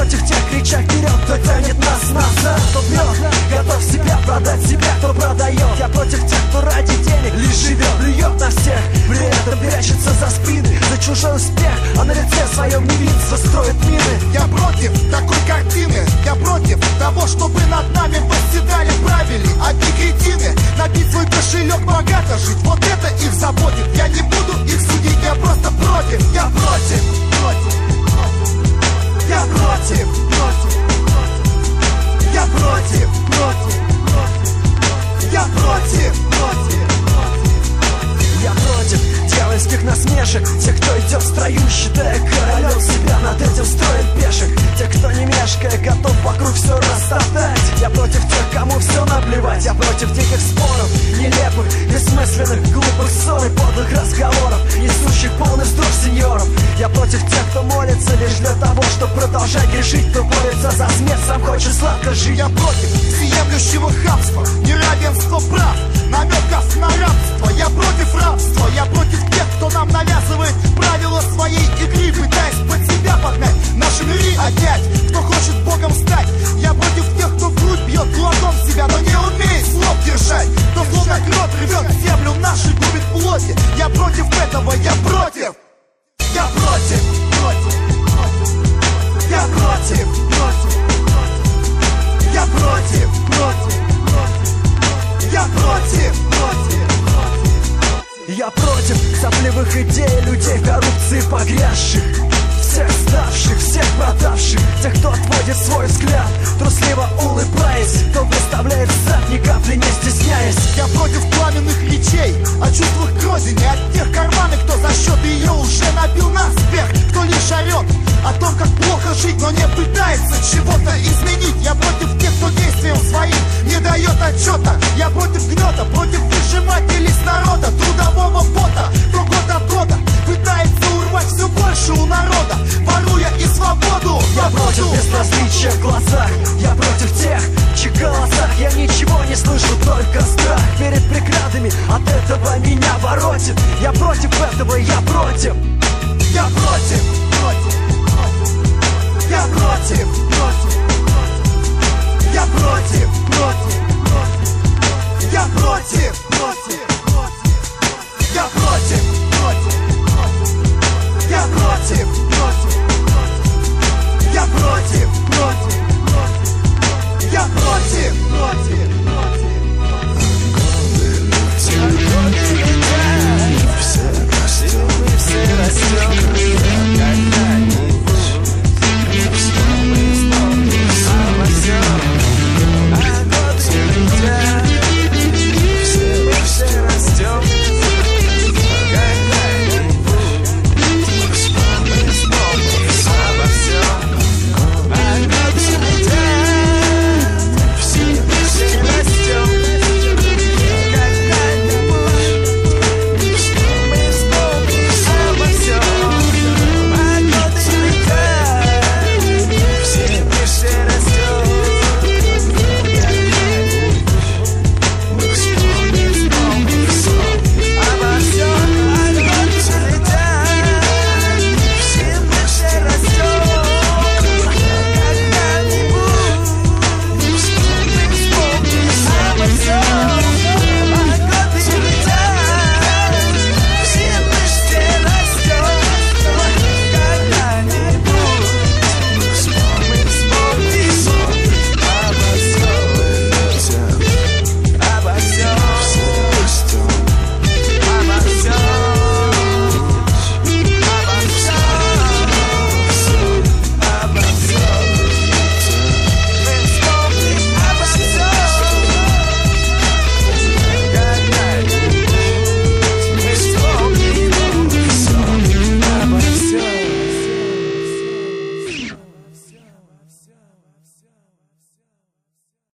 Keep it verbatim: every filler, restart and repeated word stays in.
против тех, крича вперед, кто тянет нас назад. Кто бьет, готов себя продать, себя кто продает. Я против тех, кто ради денег лишь живет, плюет на всех, при этом прячется за спины, за чужой успех, а на лице своем невинство строит мины. Я против такой картины, я против того, чтобы над нами восседали, правили одни кретины. Набить свой кошелек, богато жить, вот это их заботит. Я не буду их судить, я просто против. Я против, против, против. Я против, против, против. Я против, против, против. Я против, против, против. Я против дьявольских насмешек, тех, кто идет в строю, считая королем, себя над этим строит пешек. Тех, кто не мешкая, готов вокруг все растоптать. Я против тех, кому все наплевать. Я против диких споров, нелепых, бессмысленных, глупых ссор и подлых разговоров, несущих полный вздох сеньоров. Я против тех, кто молится лишь для того, чтобы продолжать грешить, кто борется за смерть, сам хочет сладко жить. Я против всеемлющего хамства, неравенства прав, намеков на рабство. Я против рабства, я против тех, кто нам навязывает правила своей игры, пытаясь под себя погнать, наши миры отнять, кто хочет Богом стать. Я против тех, кто в грудь бьет кулаком себя, но не умеет слов держать, кто словно крот рвет землю, наши губит плоти. Я против этого, я против. Я против, против, против. Я против, против, против. Я против, против, против. Я против, против, против. Я против сопливых идей, людей в коррупции погрязших, всех ставших, всех продавших, тех, кто отводит свой взгляд, трусливо улыбаясь, кто выставляет зад, ни капли не стесняясь. Я против пламенных речей о чувствах к родине, от тех карманов, кто за счет ее уже набил нас вверх, кто лишь орет о том, как плохо жить, но не пытается чего-то изменить. Я против тех, кто действием своим не дает отчета. Я против гнета, против выжимателей с народа, трудового бота, кто год от года пытается урвать все больше у народа, воруя и свободу. Я против безразличия в глазах, я против тех, в чьих голосах я ничего не слышу, только страх перед преградами, от этого меня воротит. Я против этого, я против. Я против, против, против. Я против, против, против. Я против, против, против. Я против, против.